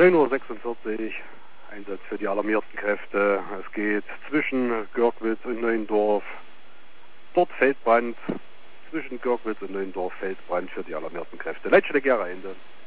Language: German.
9:46 Uhr, Einsatz für die alarmierten Kräfte. Es geht zwischen Görgwitz und Neuendorf. Dort Feldbrand. Zwischen Görgwitz und Neuendorf Feldbrand für die alarmierten Kräfte. Leitstelle Gera Ende.